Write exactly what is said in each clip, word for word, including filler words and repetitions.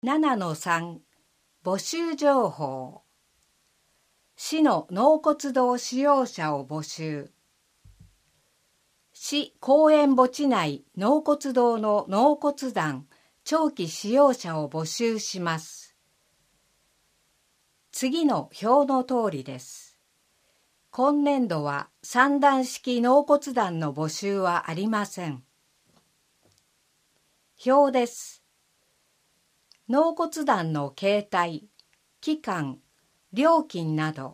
ななのさん 募集情報。市の納骨堂使用者を募集。市公園墓地内納骨堂の納骨壇長期使用者を募集します。次の表の通りです。今年度は三段式納骨壇の募集はありません。表です。納骨壇の形態、期間、料金など。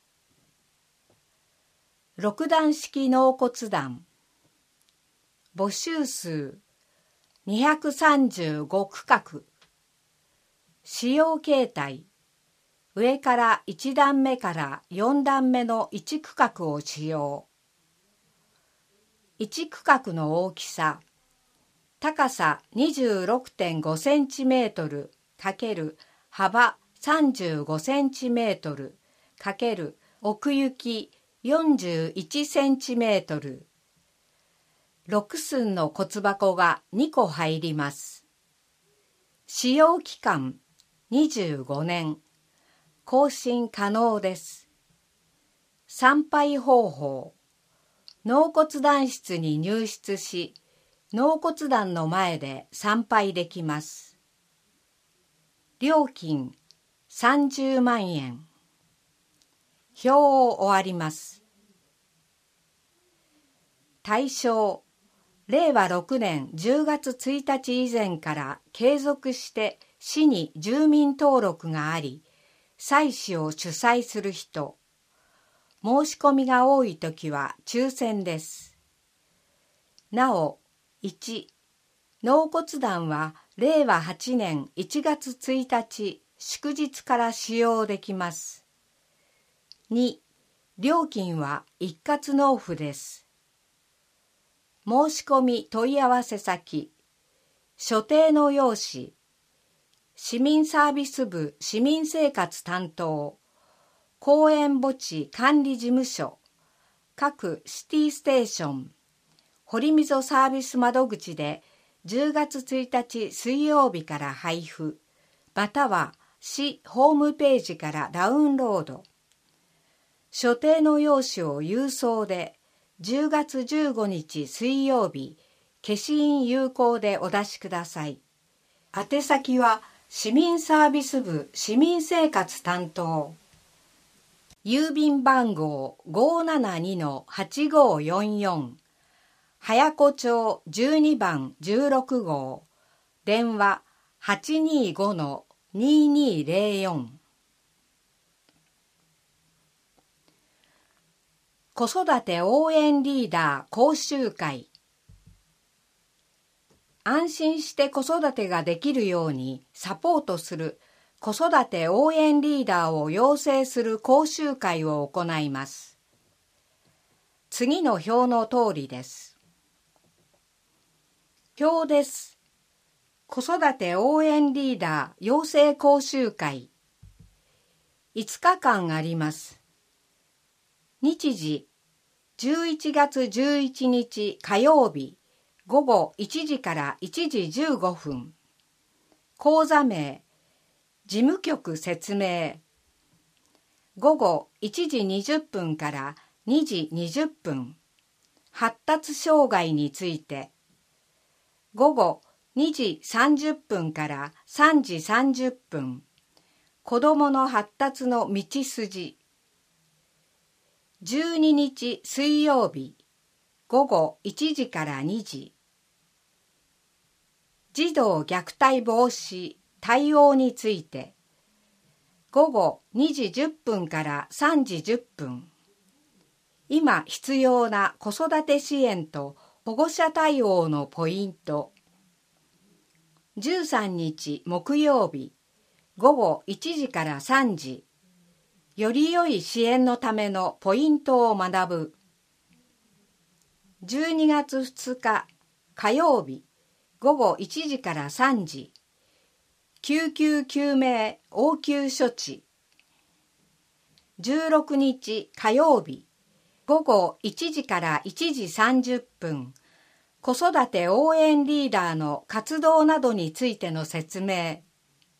六段式納骨壇。募集数にひゃくさんじゅうご区画。使用形態、上からいち段目からよん段目のいち区画を使用。いち区画の大きさ、高さ にじゅうろくてんごセンチメートル×幅さんじゅうごセンチメートル×奥行きよんじゅういちセンチメートル。ろく寸の骨箱がにこ入ります。使用期間にじゅうごねん。更新可能です。参拝方法。納骨壇室に入室し、納骨壇の前で参拝できます。料金さんじゅうまんえん。表を終わります。対象、れいわろくねんじゅうがつついたち以前から継続して市に住民登録があり、祭祀を主催する人。申し込みが多いときは抽選です。なお、いち. 納骨壇はれいわはちねんいちがつついたち祝日から使用できます。に. 料金は一括納付です。申し込み問い合わせ先、所定の用紙、市民サービス部市民生活担当、公園墓地管理事務所、各シティステーション、堀溝サービス窓口でじゅうがつついたち水曜日から配布、または市ホームページからダウンロード。所定の用紙を郵送でじゅうがつじゅうごにち水曜日、消印有効でお出しください。宛先は市民サービス部市民生活担当。郵便番号 ごーななにのはちごーよんよん。早子町じゅうにばんじゅうろくごう、電話 はちにーごのにーにーぜろよん。子育て応援リーダー講習会。安心して子育てができるようにサポートする子育て応援リーダーを養成する講習会を行います。次の表の通りです。表です。子育て応援リーダー養成講習会。いつかかんあります。日時、じゅういちがつじゅういちにち火曜日、ごごいちじからいちじじゅうごふん。講座名、事務局説明。ごごいちじにじゅっぷんからにじにじゅっぷん。発達障害について。ごごにじさんじゅっぷんからさんじさんじゅっぷん。子どもの発達の道筋。じゅうににち水曜日、ごごいちじからにじ。児童虐待防止対応について。ごごにじじゅっぷんからさんじじゅっぷん。今必要な子育て支援と保護者対応のポイント。じゅうさんにち木曜日、ごごいちじからさんじ。より良い支援のためのポイントを学ぶ。じゅうにがつふつか火曜日、ごごいちじからさんじ。救急救命応急処置。じゅうろくにち火曜日、ごごいちじからいちじさんじゅっぷん。子育て応援リーダーの活動などについての説明。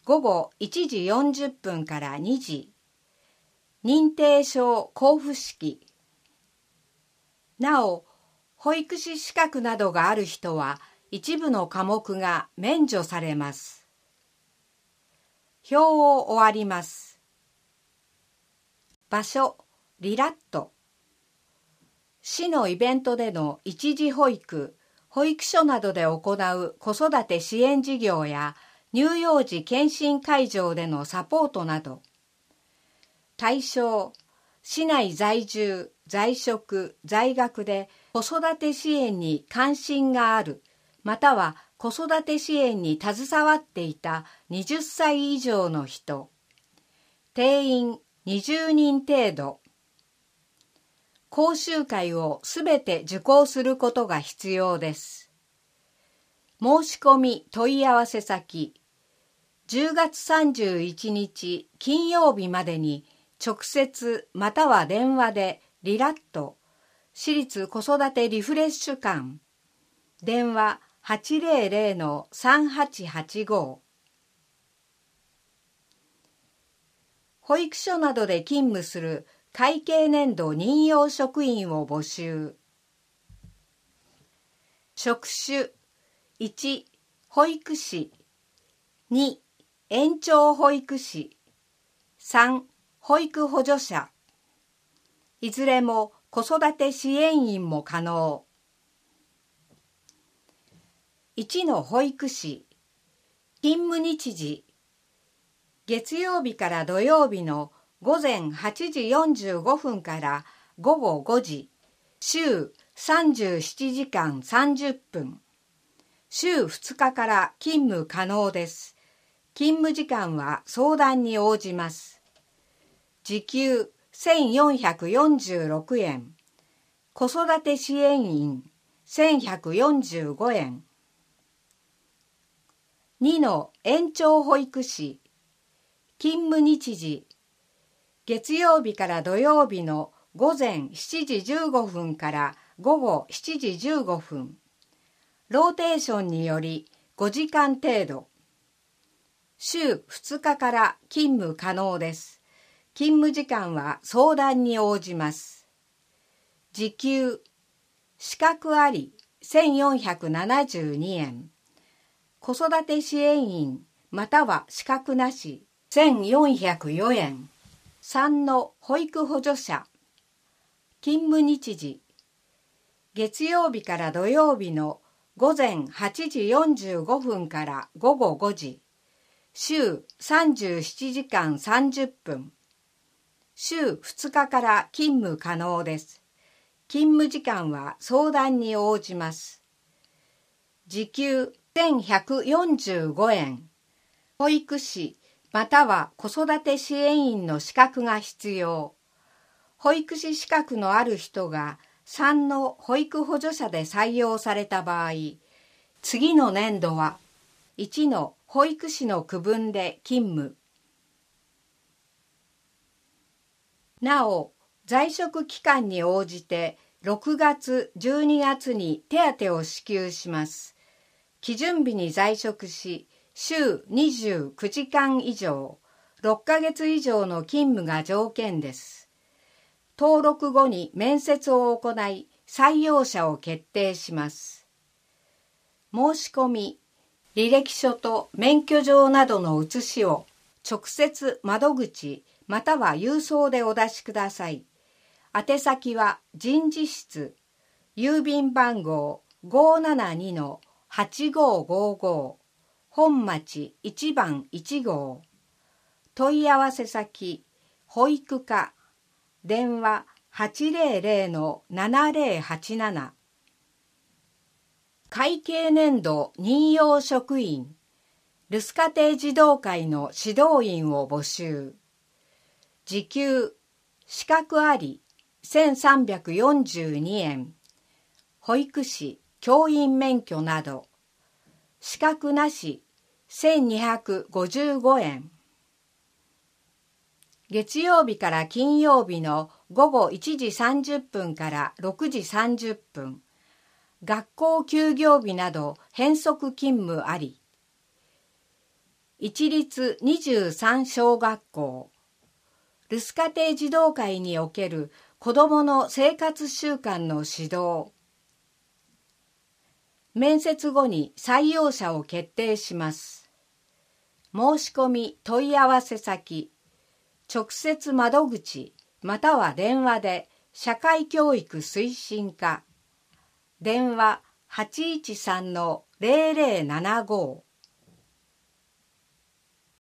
ごごいちじよんじゅっぷんからにじ、認定証交付式。なお、保育士資格などがある人は一部の科目が免除されます。表を終わります。場所、リラット。市のイベントでの一時保育、保育所などで行う子育て支援事業や乳幼児健診会場でのサポートなど。対象、市内在住、在職、在学で子育て支援に関心がある、または子育て支援に携わっていたはたち以上の人。定員にじゅうにん程度。講習会をすべて受講することが必要です。申し込み問い合わせ先、じゅうがつさんじゅういちにち金曜日までに直接または電話でリラット、私立子育てリフレッシュ館、電話 はちぜろぜろ さんはちはちご。保育所などで勤務する会計年度任用職員を募集。職種いち、保育士、に、園長保育士、さん、保育補助者。いずれも子育て支援員も可能。いちの保育士、勤務日時、月曜日から土曜日のごぜんはちじよんじゅうごふんからごごごじ、週さんじゅうななじかんさんじゅっぷん。週ふつかから勤務可能です。勤務時間は相談に応じます。時給せんよんひゃくよんじゅうろくえん。子育て支援員せんひゃくよんじゅうごえん。にの園長保育士、勤務日時、月曜日から土曜日のごぜんしちじじゅうごふんからごごしちじじゅうごふん。ローテーションによりごじかん程度。週ふつかから勤務可能です。勤務時間は相談に応じます。時給、資格ありせんよんひゃくななじゅうにえん。子育て支援員または資格なしせんよんひゃくよえん。さんの保育補助者。勤務日時、月曜日から土曜日のごぜんはちじよんじゅうごふんからごごごじ、週さんじゅうななじかんさんじゅっぷん。週ふつかから勤務可能です。勤務時間は相談に応じます。時給せんひゃくよんじゅうごえん。保育士または子育て支援員の資格が必要。保育士資格のある人がさんの保育補助者で採用された場合、次の年度はいちの保育士の区分で勤務。なお、在職期間に応じてろくがつ、じゅうにがつに手当を支給します。基準日に在職し、週にじゅうくじかん以上、ろっかげつ以上の勤務が条件です。登録後に面接を行い、採用者を決定します。申し込み、履歴書と免許状などの写しを直接窓口または郵送でお出しください。宛先は人事室、郵便番号 ごーななにのはちごーごーごー、本町いちばんいちごう。問い合わせ先、保育課、電話 はちぜろぜろのななぜろはちなな。会計年度任用職員、留守家庭児童会の指導員を募集。時給、資格ありせんさんびゃくよんじゅうにえん。保育士、教員免許など。資格なしせんにひゃくごじゅうごえん。月曜日から金曜日のごごいちじさんじゅっぷんからろくじさんじゅっぷん。学校休業日など変則勤務あり。 一律にじゅうさん小学校、留守家庭児童会における子どもの生活習慣の指導。面接後に採用者を決定します。申し込み問い合わせ先、直接窓口または電話で社会教育推進課、電話 はちいちさんのゼロゼロななご